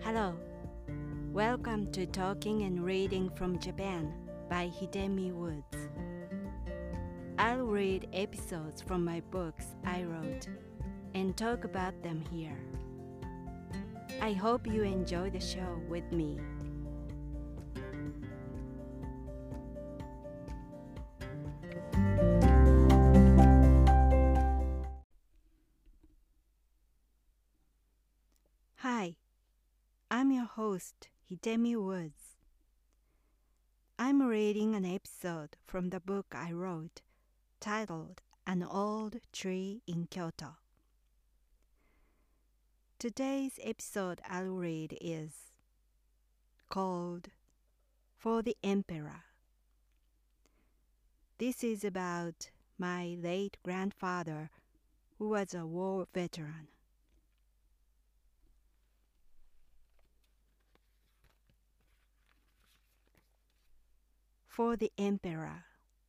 Hello, welcome to Talking and Reading from Japan by Hidemi Woods. I'll read episodes from my books I wrote and talk about them here. I hope you enjoy the show with me. Hi, I'm your host, Hidemi Woods. I'm reading an episode from the book I wrote titled An Old Tree in Kyoto. Today's episode I'll read is called For the Emperor. This is about my late grandfather who was a war veteran. For the Emperor.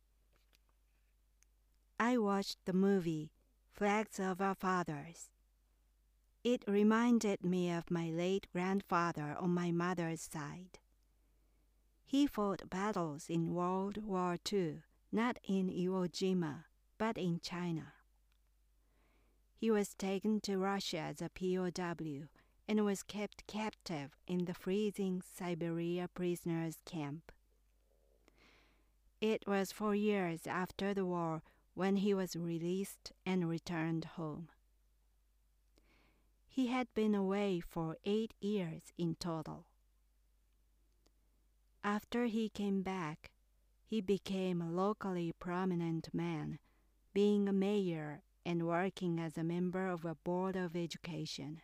I watched the movie Flags of Our Fathers. It reminded me of my late grandfather on my mother's side. He fought battles in World War II, not in Iwo Jima, but in China. He was taken to Russia as a POW and was kept captive in the freezing Siberia prisoners' camp. It was 4 years after the war when he was released and returned home. He had been away for 8 years in total. After he came back, he became a locally prominent man, being a mayor and working as a member of a board of education.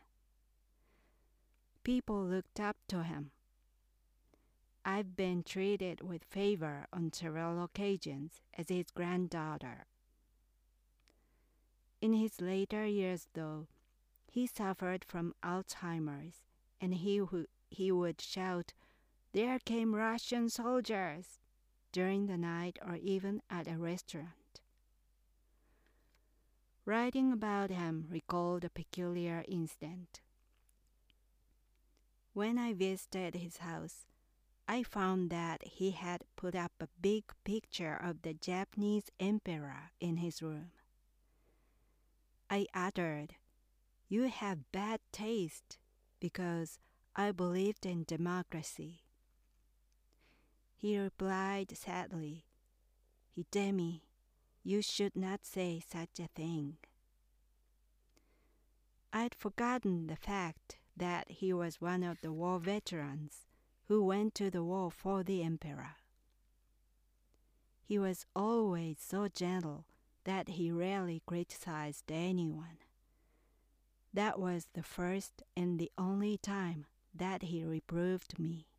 People looked up to him. I've been treated with favor on several occasions as his granddaughter. In his later years, though, he suffered from Alzheimer's, and he would shout, "There came Russian soldiers!" during the night or even at a restaurant. Writing about him recalled a peculiar incident. When I visited his house, I found that he had put up a big picture of the Japanese emperor in his room. I uttered, "You have bad taste," because I believed in democracy. He replied sadly, "Hidemi, you should not say such a thing." I'd forgotten the fact that he was one of the war veterans who went to the war for the emperor. He was always so gentle that he rarely criticized anyone. That was the first and the only time that he reproved me.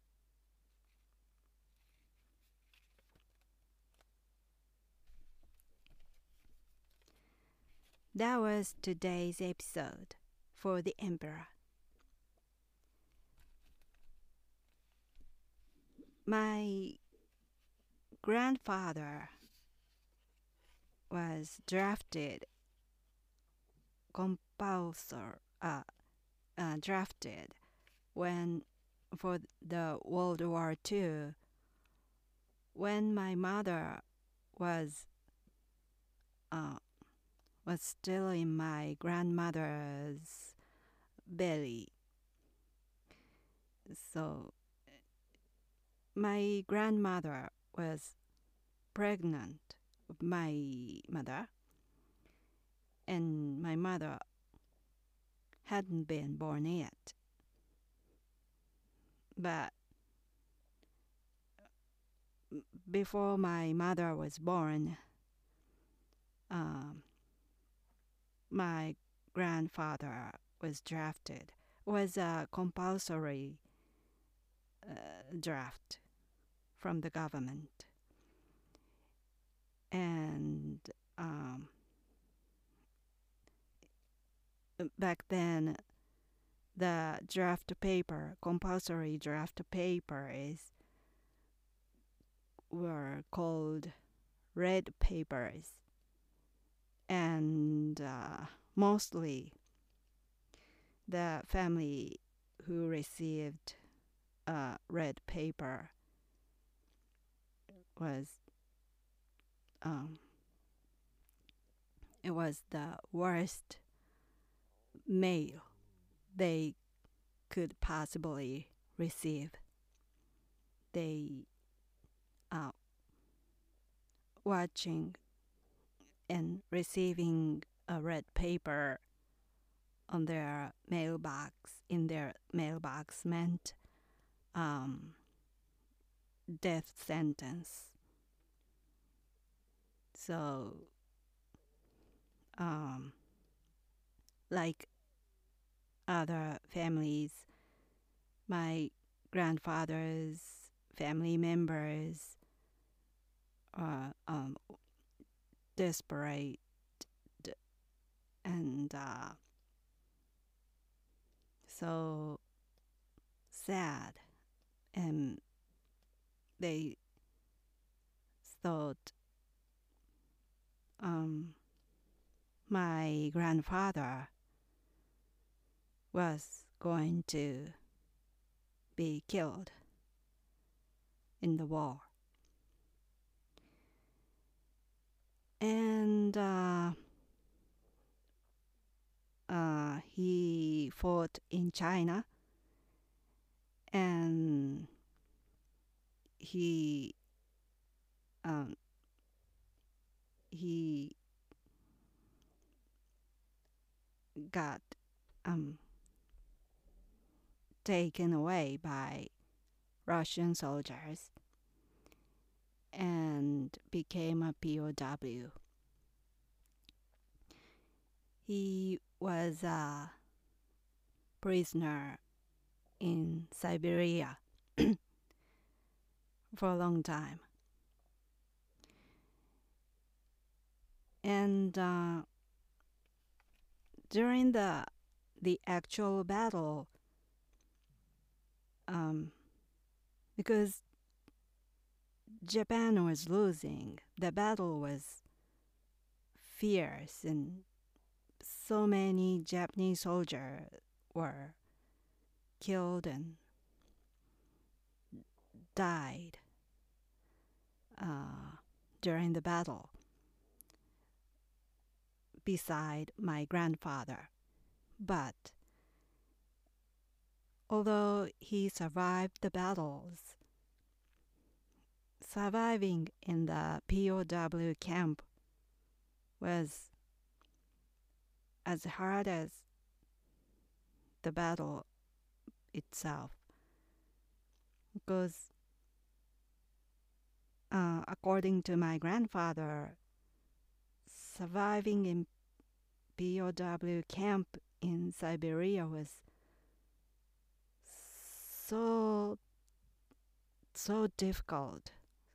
That was today's episode for the emperor. My grandfather was drafted when for the World War II when my mother was still in my grandmother's belly. So my grandmother was pregnant with my mother, and my mother hadn't been born yet. But before my mother was born, my grandfather was drafted. It was a compulsory draft from the government. And back then, the compulsory draft papers were called red papers. And mostly the family who received red paper was it was the worst mail they could possibly receive. They watching and receiving a red paper on their mailbox in their mailbox meant death sentence. So like other families, my grandfather's family members are desperate and so sad, and they thought my grandfather was going to be killed in the war. And he fought in China, and he got taken away by Russian soldiers and became a POW. He was a prisoner in Siberia for a long time. And during the actual battle, because Japan was losing, the battle was fierce, and so many Japanese soldiers were killed and died during the battle beside my grandfather. But although he survived the battles, surviving in the POW camp was as hard as the battle itself, because according to my grandfather, surviving in POW camp in Siberia was so difficult.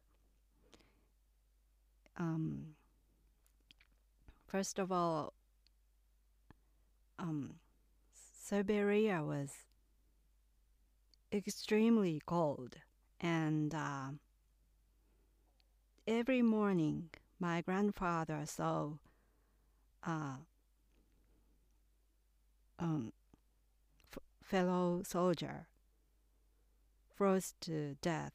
First of all, Siberia was extremely cold, and every morning my grandfather saw fellow soldier froze to death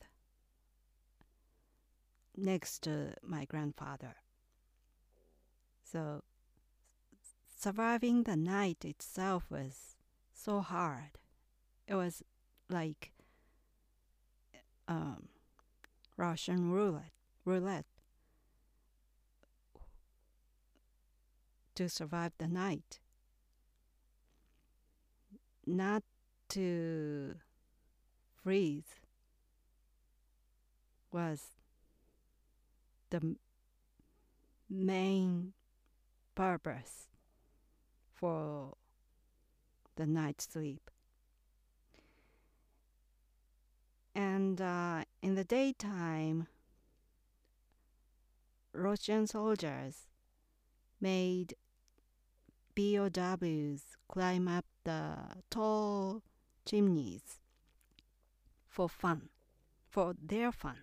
next to my grandfather. So surviving the night itself was so hard. It was like Russian roulette to survive the night. Not to freeze was the main purpose for the night sleep. And in the daytime, Russian soldiers made POWs climb up the tall chimneys for fun, for their fun.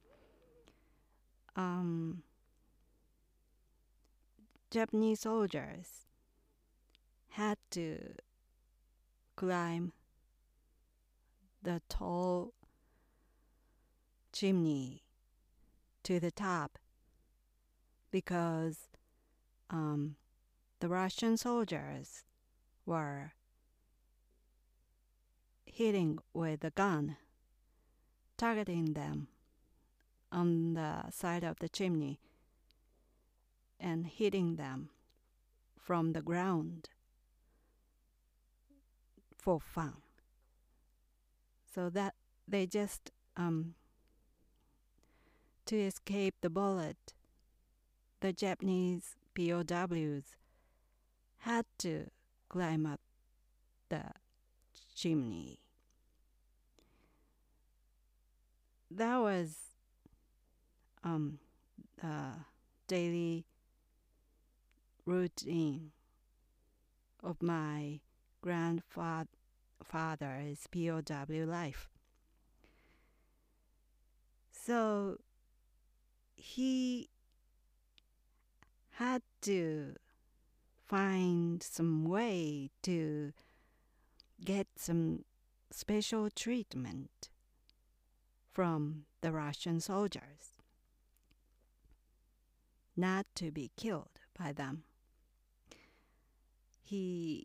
Japanese soldiers had to climb the tall chimney to the top because the Russian soldiers were hitting with a gun, targeting them on the side of the chimney and hitting them from the ground for fun. So that they just, to escape the bullet, the Japanese POWs had to climb up the chimney. That was daily routine of my grandfather's POW life. So he had to find some way to get some special treatment from the Russian soldiers, not to be killed by them. He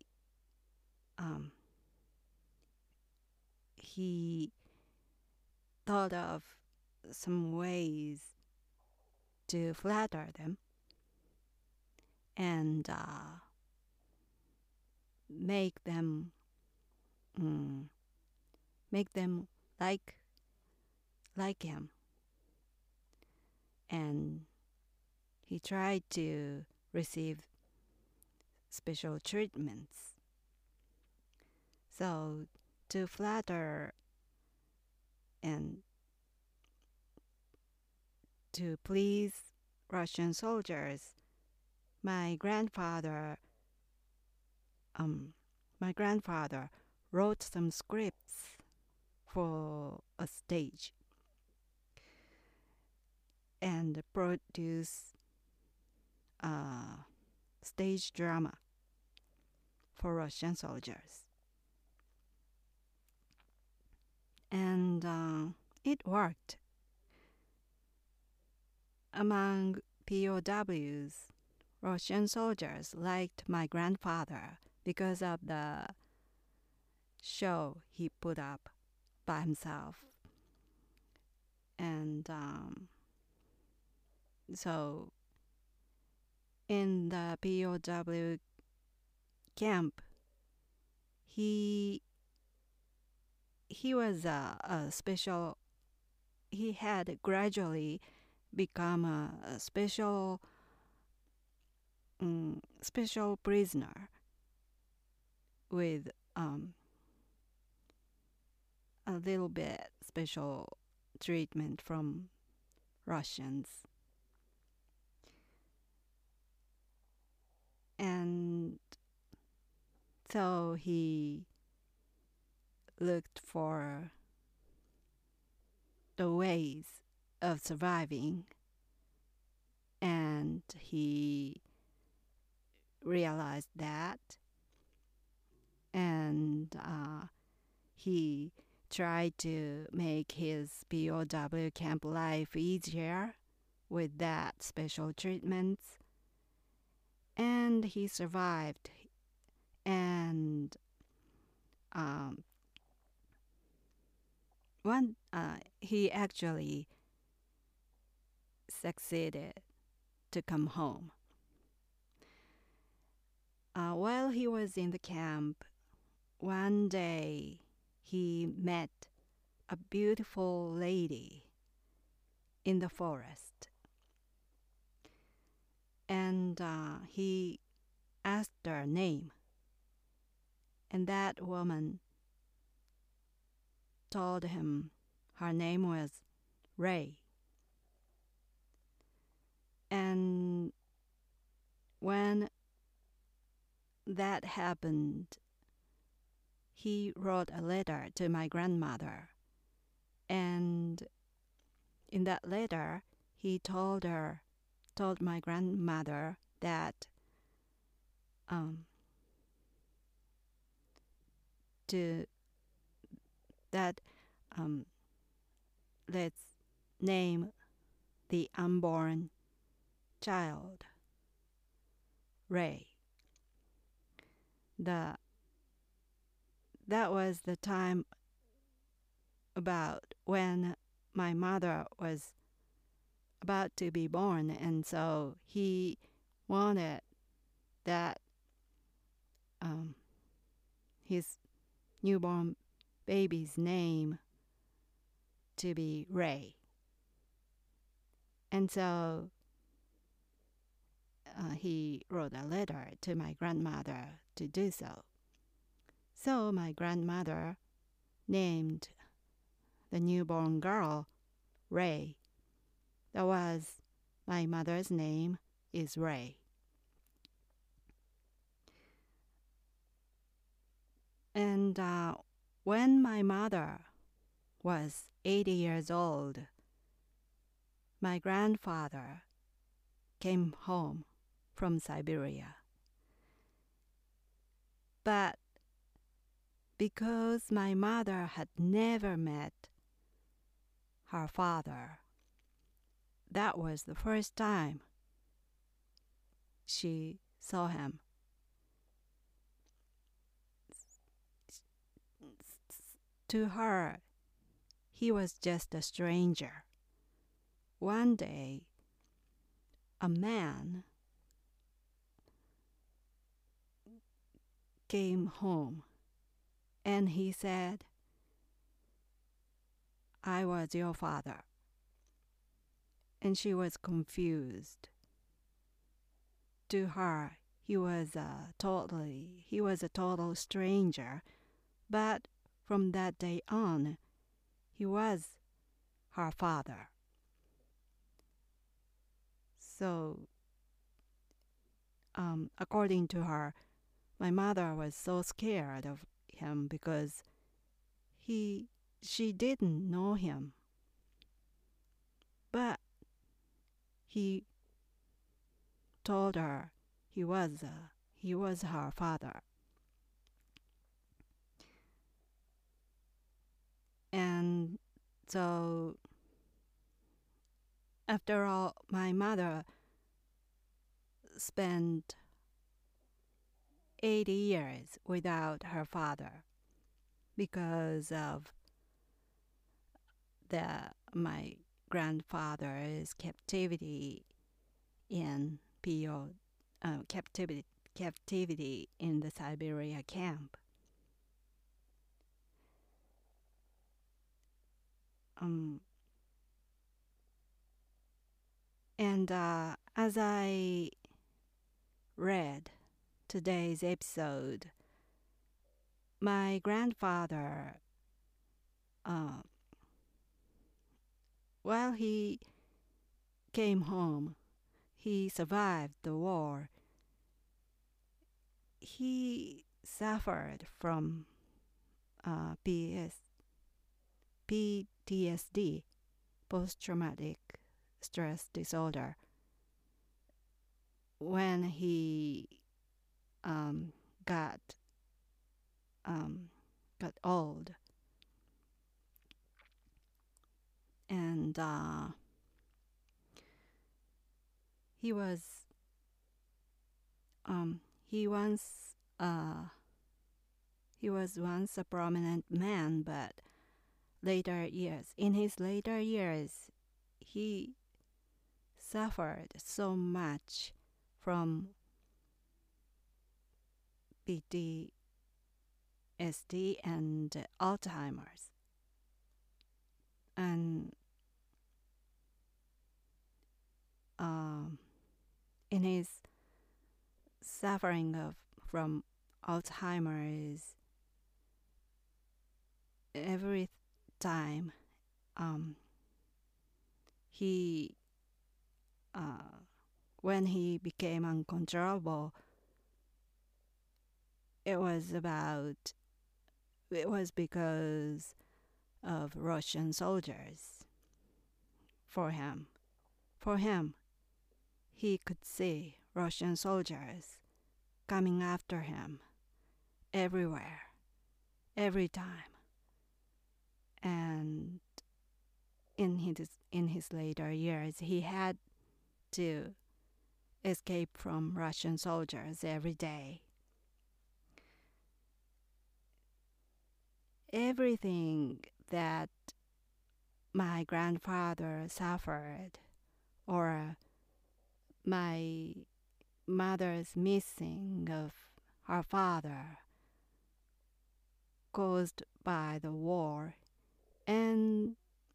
thought of some ways to flatter them and make them like him. And he tried to receive special treatments. So to flatter and to please Russian soldiers, my grandfather wrote some scripts for a stage and produced a stage drama for Russian soldiers. And it worked. Among POWs, Russian soldiers liked my grandfather because of the show he put up by himself. And so in the POW camp, he was a special, he had gradually become a special prisoner with a little bit special treatment from Russians. And so he looked for the ways of surviving, and he realized that, and he tried to make his POW camp life easier with that special treatments, and he survived. And he actually succeeded to come home. While he was in the camp, one day he met a beautiful lady in the forest. And he asked her name. And that woman told him her name was Ray. And when that happened, he wrote a letter to my grandmother. And in that letter, he told my grandmother that that let's name the unborn child Ray. That was the time about when my mother was about to be born, and so he wanted that his newborn baby's name to be Ray. And so he wrote a letter to my grandmother to do so. So my grandmother named the newborn girl Ray. That was my mother's name is Ray. And when my mother was 80 years old, my grandfather came home from Siberia. But because my mother had never met her father, that was the first time she saw him. To her, he was just a stranger. One day, a man came home and he said, "I was your father." And she was confused. To her, he was a total stranger, but from that day on, he was her father. So, according to her, my mother was so scared of him because she didn't know him. But he told her he was her father. And so, after all, my mother spent 80 years without her father because of my grandfather's captivity in captivity in the Siberia camp. And as I read today's episode, my grandfather, while he came home, he survived the war. He suffered from PTSD, post-traumatic stress disorder, when he got old, and he was once a prominent man, but in his later years, he suffered so much from PTSD and Alzheimer's. And in his suffering from Alzheimer's, every time when he became uncontrollable, it was because of Russian soldiers. For him, he could see Russian soldiers coming after him everywhere, every time. And in his later years, he had to escape from Russian soldiers every day. Everything that my grandfather suffered, or my mother's missing of her father, caused by the war. And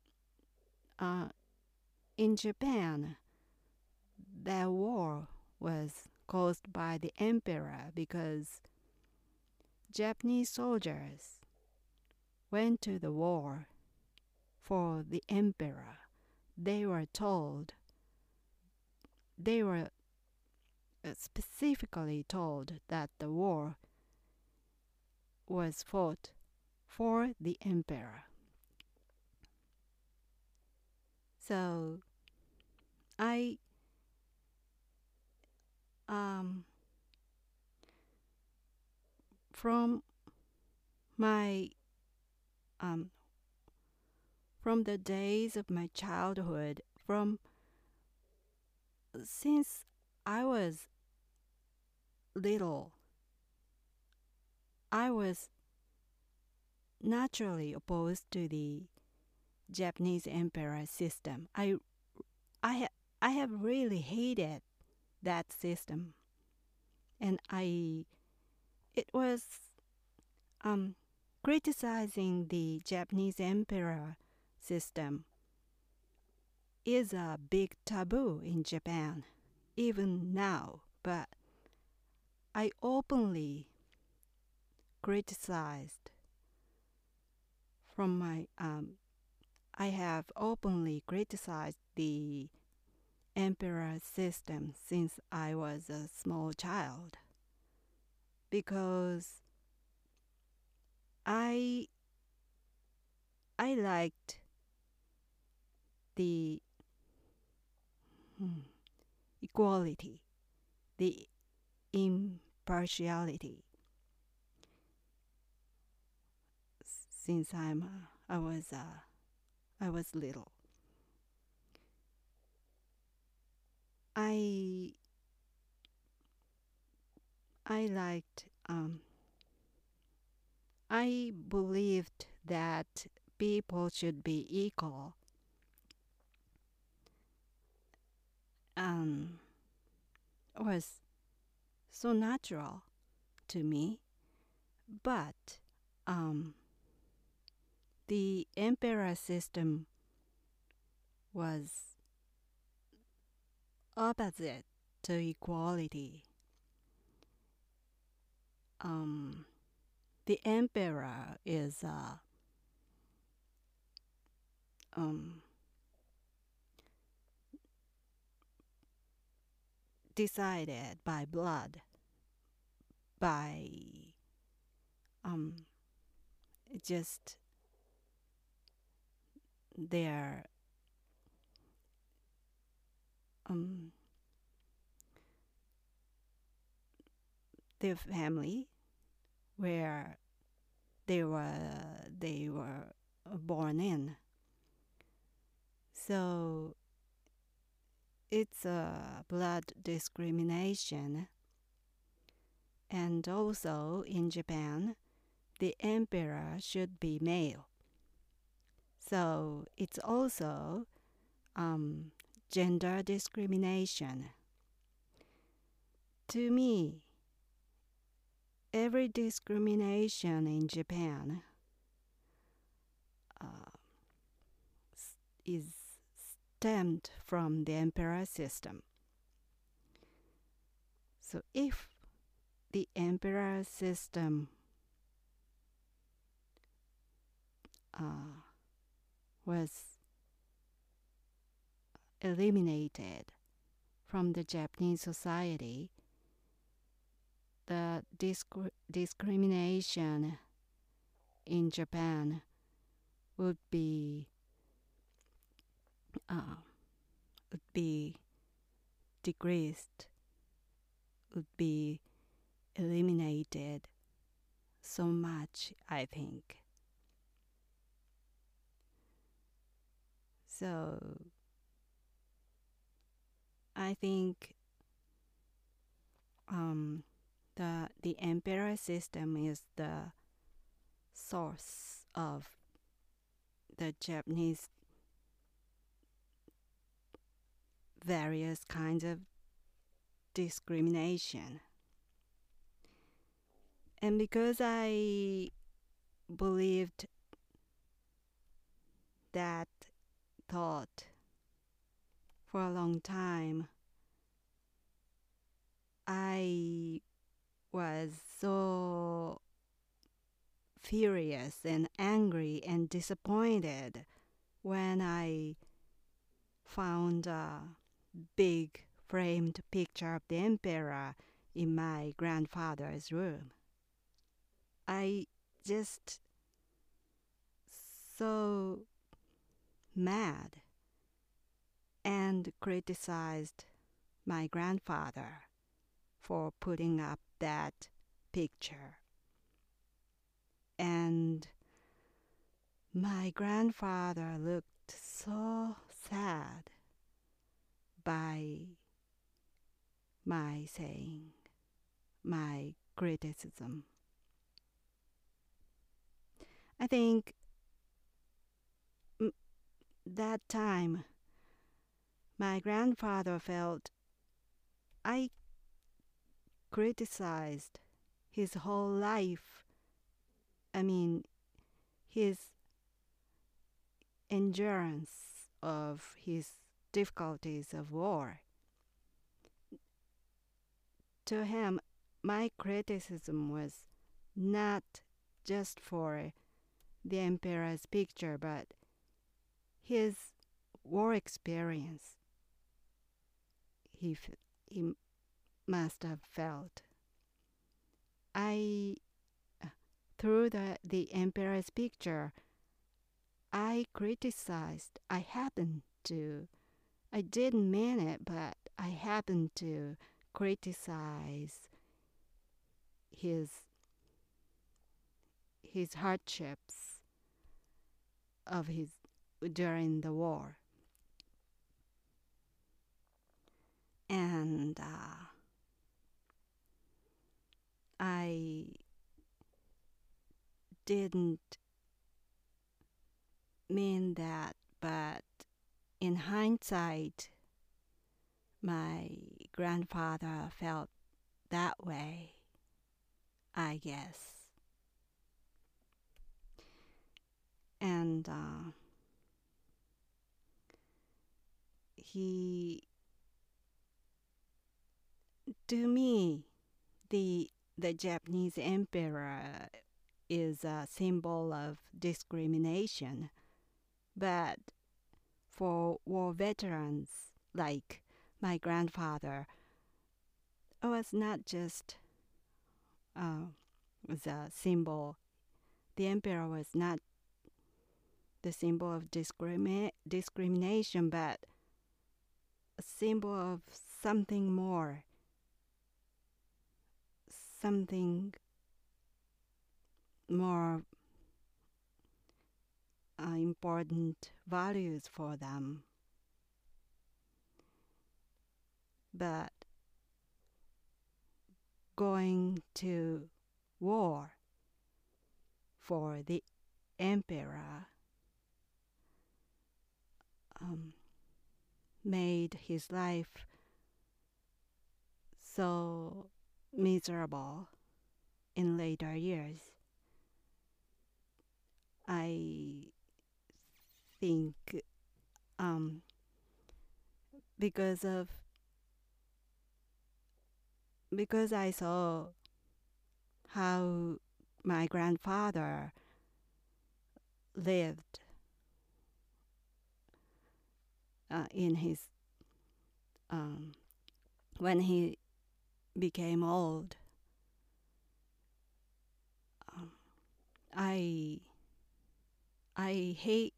in Japan, that war was caused by the emperor, because Japanese soldiers went to the war for the emperor. They were told, they were specifically told that the war was fought for the emperor. So I from my from the days of my childhood, from since I was little, I was naturally opposed to the Japanese emperor system. I have really hated that system, and it was criticizing the Japanese emperor system is a big taboo in Japan, even now. But I openly criticized from my I have openly criticized the emperor system since I was a small child, because I liked the equality, the impartiality, since I was little. I liked I believed that people should be equal. Was so natural to me. But the emperor system was opposite to equality. The emperor is decided by blood, by just their their family, where they were born in. So it's a blood discrimination. And also in Japan, the emperor should be male. So it's also gender discrimination. To me, every discrimination in Japan is stemmed from the emperor system. So if the emperor system was eliminated from the Japanese society, the discrimination in Japan would be decreased, would be eliminated so much, I think. So I think the emperor system is the source of the Japanese various kinds of discrimination. And because I believed that thought for a long time, I was so furious and angry and disappointed when I found a big framed picture of the emperor in my grandfather's room. I just so mad and criticized my grandfather for putting up that picture. And my grandfather looked so sad by my saying, my criticism. I think that time my grandfather felt I criticized his whole life. I mean, his endurance of his difficulties of war. To him, my criticism was not just for the emperor's picture, but his war experience. He must have felt. I through the emperor's picture, I criticized. I didn't mean it, but I happened to criticize his hardships of his during the war. And I didn't mean that, but in hindsight, my grandfather felt that way, I guess. And to me, the Japanese emperor is a symbol of discrimination, but for war veterans like my grandfather, it was not just the symbol. The emperor was not the symbol of discrimination, but a symbol of something more, something more important values for them. But going to war for the emperor made his life so miserable in later years. I think because I saw how my grandfather lived in his when he became old. I hate.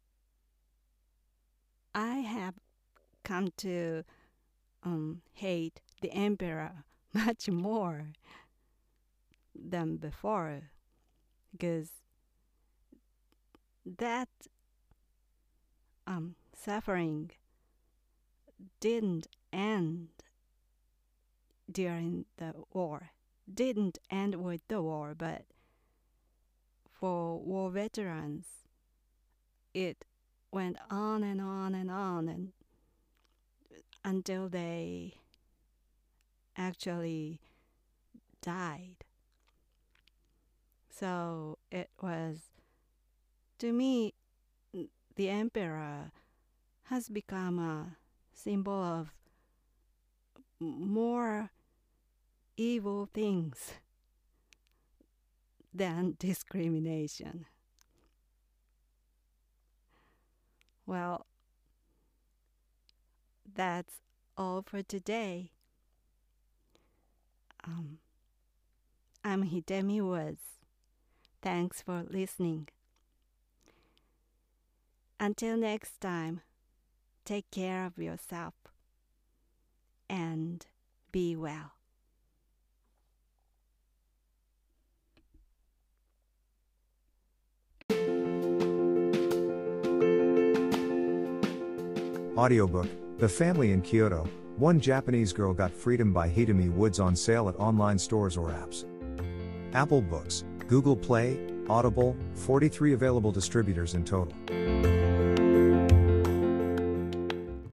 I have come to hate the emperor much more than before, because that suffering didn't end during the war. Didn't end with the war, but for war veterans, it went on and on and on and until they actually died. So it was, to me, the emperor has become a symbol of more evil things than discrimination. Well, that's all for today. I'm Hidemi Woods. Thanks for listening. Until next time, take care of yourself and be well. Audiobook, The Family in Kyoto, One Japanese Girl Got Freedom by Hidemi Woods on sale at online stores or apps. Apple Books, Google Play, Audible, 43 available distributors in total.